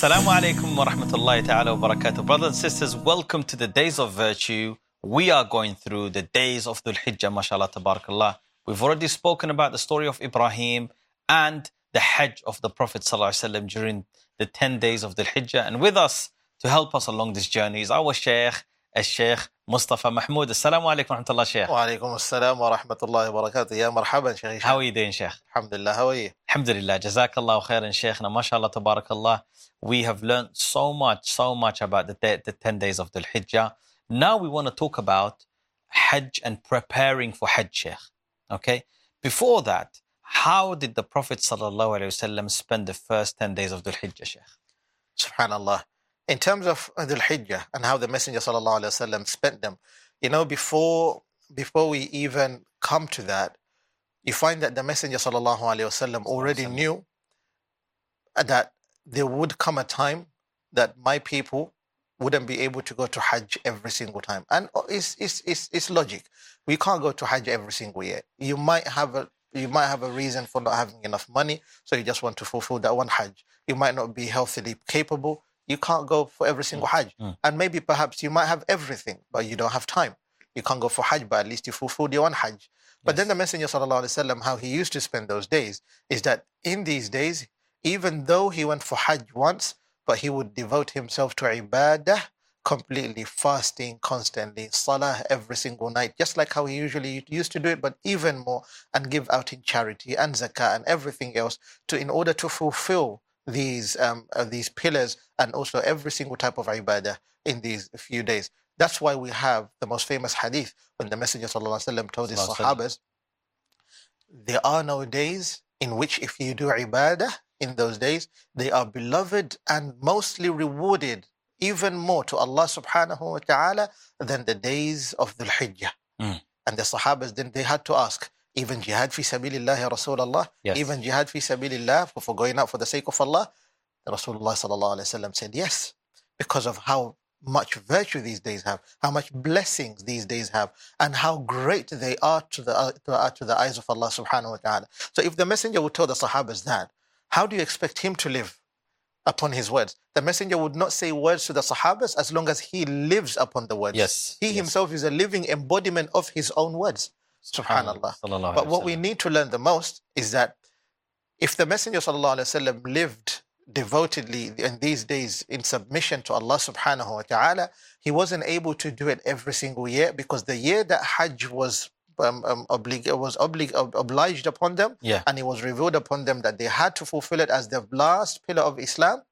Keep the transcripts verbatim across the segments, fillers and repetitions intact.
Assalamu alaikum wa rahmatullahi ta'ala wa barakatuh. Brothers and sisters, welcome to the Days of Virtue. We are going through the days of Dhul Hijjah, mashallah, tabarakallah. We've already spoken about the story of Ibrahim and the Hajj of the Prophet sallallahu alaihi wasallam during the ten days of Dhul Hijjah. And with us to help us along this journey is our Shaykh, Al-Shaykh Mustafa Mahmoud. Assalamu alaikum wa rahmatullah, Shaykh. Wa alaikum assalam wa rahmatullahi wa barakatuh. Ya marhaban, Shaykh. How are you doing, Shaykh? Alhamdulillah, how are you? Alhamdulillah, jazakallah khairan, Shaykhna, mashallah, tabarakallah. We have learned so much, so much about the, day, the ten days of Dhul Hijjah. Now we want to talk about Hajj and preparing for Hajj, Shaykh. Okay? Before that, how did the Prophet sallallahu alaihi wasallam spend the first ten days of Dhul Hijjah, Shaykh? Subhanallah. In terms of Dhul Hijjah and how the Messenger sallallahu alaihi wasallam spent them, you know, before before we even come to that, you find that the Messenger sallallahu alaihi wasallam already knew that there would come a time that my people wouldn't be able to go to Hajj every single time. And it's, it's, it's, it's logic. We can't go to Hajj every single year. You might have a you might have a reason for not having enough money, so you just want to fulfill that one Hajj. You might not be healthily capable. You can't go for every single Hajj. Mm. And maybe perhaps you might have everything, but you don't have time. You can't go for Hajj, but at least you fulfilled your one Hajj. But Yes. then the Messenger sallallahu alaihi wasallam, how he used to spend those days is that in these days, even though he went for Hajj once, but he would devote himself to ibadah, completely fasting constantly, salah every single night, just like how he usually used to do it, but even more, and give out in charity and zakah and everything else to in order to fulfill these um, uh, these pillars and also every single type of ibadah in these few days. That's why we have the most famous hadith when the Messenger sallallahu alaihi wasallam told his Sallallahu alaihi sahabas, there are no days in which if you do ibadah in those days, they are beloved and mostly rewarded even more to Allah subhanahu wa ta'ala than the days of Dhul Hijjah. Mm. And the Sahabas, then they had to ask, even jihad fi sabilillah, ya Rasulullah, Yes. even jihad fi sabilillah, for, for going out for the sake of Allah? The Rasulullah sallallahu alayhi wa sallam said yes, because of how much virtue these days have, how much blessings these days have, and how great they are to the, uh, to, uh, to the eyes of Allah subhanahu wa ta'ala. So if the Messenger would tell the Sahabas that, how do you expect him to live upon his words? The Messenger would not say words to the Sahabas as long as he lives upon the words. Yes. He yes. himself is a living embodiment of his own words. Subhanallah. Sallallahu But alaihi what we wasallam. need to learn the most is that if the Messenger sallallahu alaihi wasallam lived devotedly in these days in submission to Allah subhanahu wa ta'ala, he wasn't able to do it every single year, because the year that Hajj was um, um, oblig- was oblig- ob- obliged upon them, Yeah. and it was revealed upon them that they had to fulfill it as the last pillar of Islam,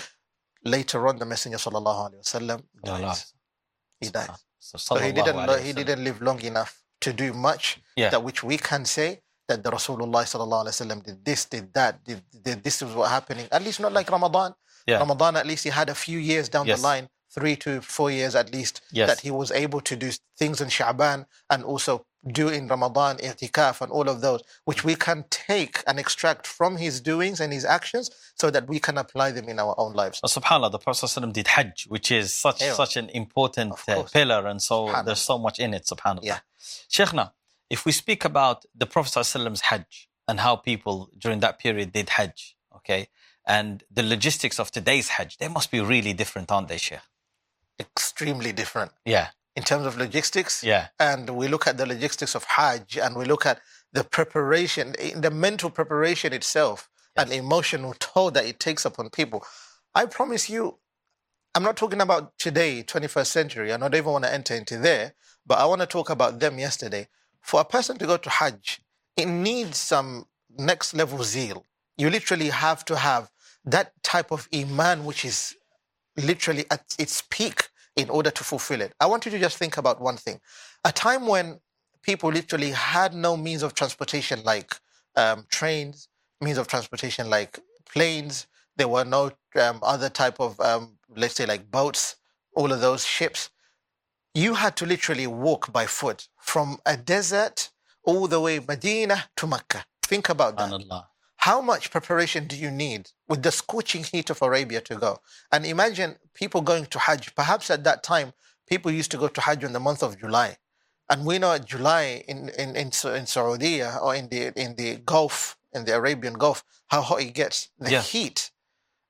later on the Messenger sallallahu alaihi wasallam Allah. dies. He dies. So, So he sallallahu didn't alaihi he wasallam. didn't live long enough to do much Yeah. that which we can say that the Rasulullah sallallahu alaihi wasallam did this, did that, did, did this is what happening. At least not like Ramadan. Yeah. Ramadan, at least he had a few years down Yes. the line, three to four years at least, Yes. that he was able to do things in Sha'ban and also do in Ramadan, i'tikaf and all of those, which we can take and extract from his doings and his actions so that we can apply them in our own lives. Well, SubhanAllah, the Prophet ﷺ did Hajj, which is such Yeah. such an important Of uh, course. pillar, and so SubhanAllah. there's so much in it, SubhanAllah. Yeah. Shaykhna, if we speak about the Prophet ﷺ's Hajj and how people during that period did Hajj, okay, and the logistics of today's Hajj, they must be really different, aren't they, Shaykh? Extremely different. Yeah, In terms of logistics, yeah, and we look at the logistics of Hajj, and we look at the preparation, the mental preparation itself, and Yes. emotional toll that it takes upon people. I promise you, I'm not talking about today, twenty-first century. I don't even want to enter into there, but I want to talk about them yesterday. For a person to go to Hajj, it needs some next level zeal. You literally have to have that type of iman, which is literally at its peak, in order to fulfill it. I want you to just think about one thing. A time when people literally had no means of transportation like um, trains, means of transportation like planes. There were no um, other type of, um, let's say, like boats, all of those ships. You had to literally walk by foot from a desert all the way Medina to Mecca. Think about that. SubhanAllah. How much preparation do you need with the scorching heat of Arabia to go? And imagine people going to Hajj. Perhaps at that time, people used to go to Hajj in the month of July. And we know July in, in, in, in Saudi or in the, in the Gulf, in the Arabian Gulf, how hot it gets, the Yeah. heat.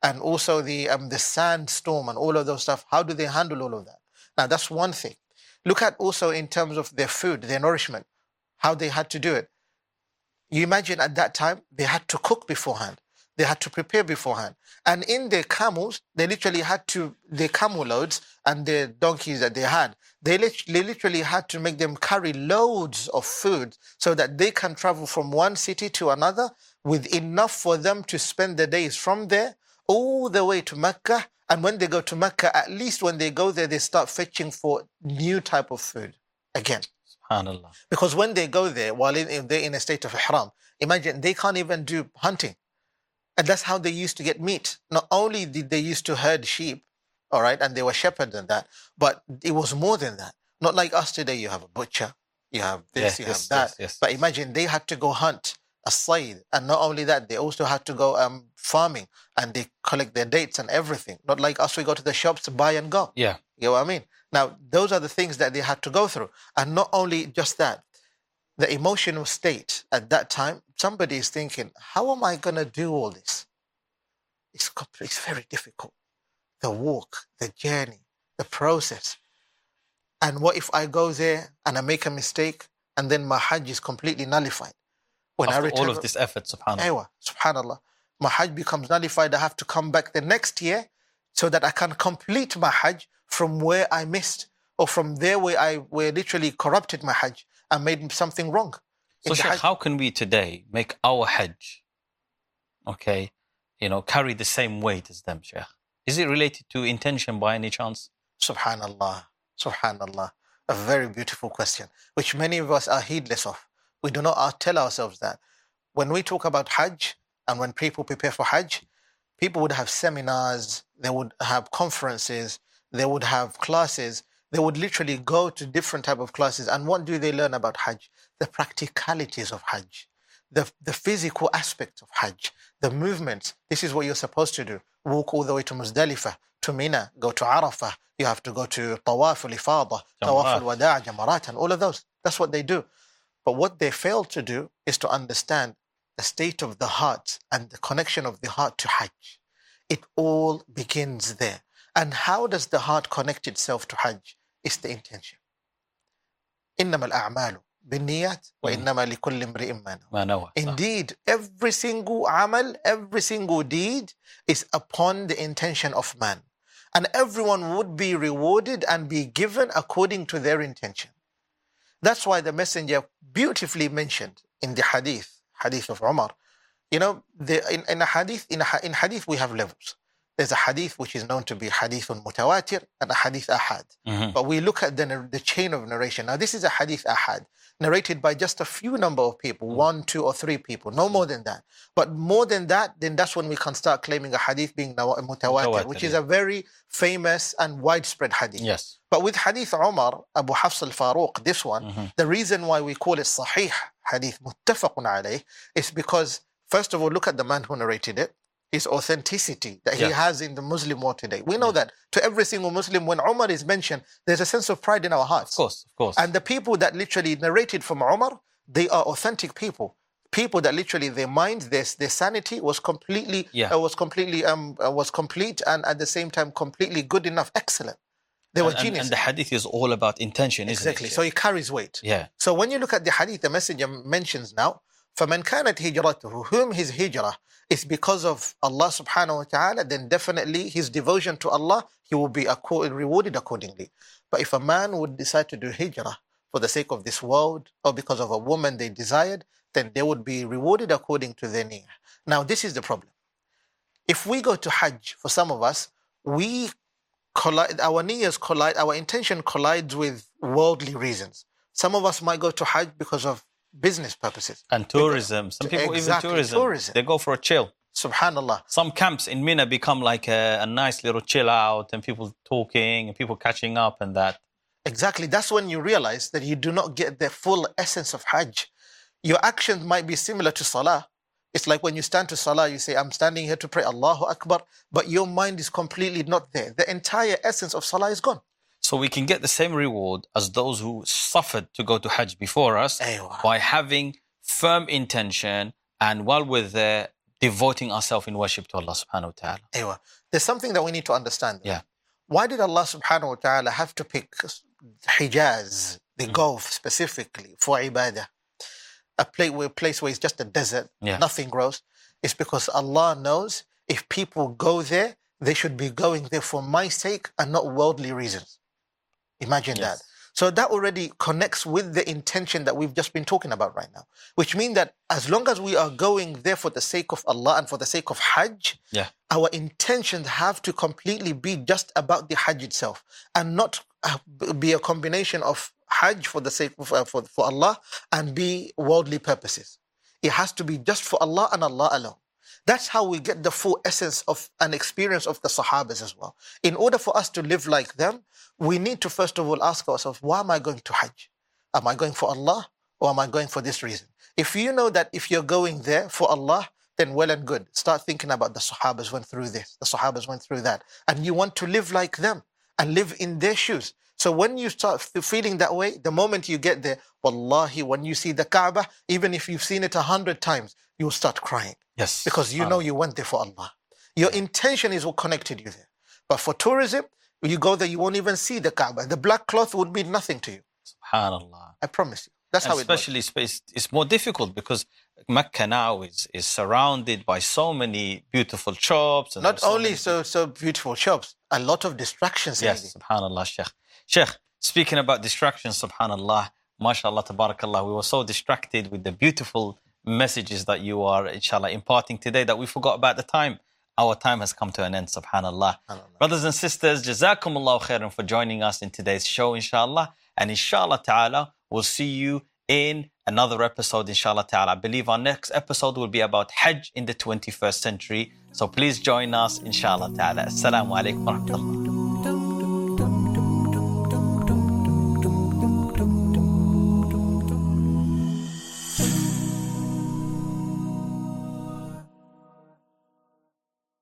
and also the um, the sandstorm and all of those stuff. How do they handle all of that? Now, that's one thing. Look at also in terms of their food, their nourishment, how they had to do it. You imagine at that time, they had to cook beforehand. They had to prepare beforehand. And in their camels, they literally had to, their camel loads and their donkeys that they had, they, lit- they literally had to make them carry loads of food so that they can travel from one city to another with enough for them to spend the days from there all the way to Mecca. And when they go to Mecca, at least when they go there, they start fetching for new type of food again. SubhanAllah. Because when they go there, while in, if they're in a state of ihram, imagine they can't even do hunting. And that's how they used to get meat. Not only did they used to herd sheep, all right, and they were shepherds and that, but it was more than that. Not like us today, you have a butcher, you have this, Yes, you yes, have that. yes, yes. But imagine they had to go hunt a sayd. And not only that, they also had to go um, farming and they collect their dates and everything. Not like us, we go to the shops to buy and go. Yeah. You know what I mean? Now, those are the things that they had to go through. And not only just that, the emotional state at that time, somebody is thinking, how am I going to do all this? It's, it's very difficult. The walk, the journey, the process. And what if I go there and I make a mistake and then my Hajj is completely nullified? When After I return, all of this effort, subhanAllah. Aywa, subhanallah. My Hajj becomes nullified. I have to come back the next year so that I can complete my Hajj from where I missed, or from there where I where literally corrupted my Hajj and made something wrong. So, In the Sheikh, Hajj- how can we today make our Hajj, okay, you know, carry the same weight as them, Sheikh? Is it related to intention by any chance? Subhanallah, subhanallah. A very beautiful question, which many of us are heedless of. We do not uh, tell ourselves that. When we talk about Hajj and when people prepare for Hajj, people would have seminars, they would have conferences, they would have classes, they would literally go to different type of classes. And what do they learn about Hajj? The practicalities of Hajj, the, the physical aspect of Hajj, the movements. This is what you're supposed to do. Walk all the way to Muzdalifah, to Mina, go to Arafah. You have to go to Tawaf al-Ifada, Tawaf al-Wada', Jamarat, and all of those. That's what they do. But what they fail to do is to understand the state of the heart and the connection of the heart to Hajj. It all begins there. And how does the heart connect itself to Hajj? It's the intention. إنما الأعمال بالنيات وإنما لكل امرئ ما نوى. ما نوى. Indeed, every single amal, every single deed is upon the intention of man. And everyone would be rewarded and be given according to their intention. That's why the Messenger beautifully mentioned in the hadith, hadith of Umar. You know, the, in, in, a hadith, in, a, in hadith we have levels. There's a hadith which is known to be hadithun mutawatir and a hadith ahad. Mm-hmm. But we look at the, the chain of narration. Now, this is a hadith ahad, narrated by just a few number of people, mm-hmm. one, two, or three people, no more than that. But more than that, then that's when we can start claiming a hadith being mutawatir, mutawatir which is yeah. a very famous and widespread hadith. Yes. But with hadith Umar, Abu Hafs al-Faruq, this one, mm-hmm. the reason why we call it sahih, hadith muttafaqun alayh, is because, first of all, look at the man who narrated it. His authenticity that yeah. he has in the Muslim world today. We know yeah. that to every single Muslim, when Umar is mentioned, there's a sense of pride in our hearts. Of course, of course. And the people that literally narrated from Umar, they are authentic people. People that literally their mind, their, their sanity was completely, yeah. uh, was completely, um, uh, was complete, and at the same time completely good enough, excellent. They were and, genius. And the hadith is all about intention, isn't exactly. it? So it carries weight. Yeah. So when you look at the hadith, the Messenger mentions now, فَمَنْ كَانَتْ هِجْرَتُهُ, whom his hijrah is because of Allah subhanahu wa ta'ala, then definitely his devotion to Allah, he will be rewarded accordingly. But if a man would decide to do hijrah for the sake of this world or because of a woman they desired, then they would be rewarded according to their niyyah. Now, this is the problem. If we go to Hajj, for some of us, we collide, our niyyahs collide, our intention collides with worldly reasons. Some of us might go to Hajj because of business purposes. And tourism. Some people exactly, even tourism. tourism. They go for a chill. Subhanallah. Some camps in Mina become like a, a nice little chill out and people talking and people catching up and that. Exactly. That's when you realize that you do not get the full essence of Hajj. Your actions might be similar to Salah. It's like when you stand to Salah, you say, I'm standing here to pray Allahu Akbar, but your mind is completely not there. The entire essence of Salah is gone. So we can get the same reward as those who suffered to go to Hajj before us Aywa. by having firm intention, and while we're there, devoting ourselves in worship to Allah subhanahu wa ta'ala. Aywa. There's something that we need to understand. Yeah. Why did Allah subhanahu wa ta'ala have to pick Hijaz, the Gulf specifically, for ibadah? A place where, place where it's just a desert, Yeah. nothing grows. It's because Allah knows if people go there, they should be going there for my sake and not worldly reasons. Imagine Yes. that. So that already connects with the intention that we've just been talking about right now, which means that as long as we are going there for the sake of Allah and for the sake of Hajj, Yeah. our intentions have to completely be just about the Hajj itself and not uh, be a combination of Hajj for the sake of uh, for, for Allah and be worldly purposes. It has to be just for Allah and Allah alone. That's how we get the full essence of an experience of the Sahabas as well. In order for us to live like them, we need to first of all ask ourselves, why am I going to Hajj? Am I going for Allah or am I going for this reason? If you know that if you're going there for Allah, then well and good. Start thinking about the Sahabas went through this, the Sahabas went through that. And you want to live like them and live in their shoes. So when you start feeling that way, the moment you get there, wallahi, when you see the Kaaba, even if you've seen it a hundred times, you'll start crying. Yes. Because you know you went there for Allah. Your intention is what connected you there. But for tourism, when you go there, you won't even see the Kaaba. The black cloth would mean nothing to you. SubhanAllah. I promise you. That's how it works. Especially space, it's more difficult because Mecca now is, is surrounded by so many beautiful shops. And Not there's so only many- so so beautiful shops, a lot of distractions. Yes, Sayyidi. subhanallah, Sheikh. Sheikh, speaking about distractions, subhanallah, mashallah, tabarakallah, we were so distracted with the beautiful messages that you are, inshallah, imparting today that we forgot about the time. Our time has come to an end, subhanallah. Subhanallah. Brothers and sisters, jazakumullahu khairan for joining us in today's show, inshallah. And inshallah ta'ala, we'll see you in another episode, inshallah ta'ala. I believe our next episode will be about Hajj in the twenty-first century. So please join us, inshallah ta'ala. Assalamu alaikum wa rahmatullah.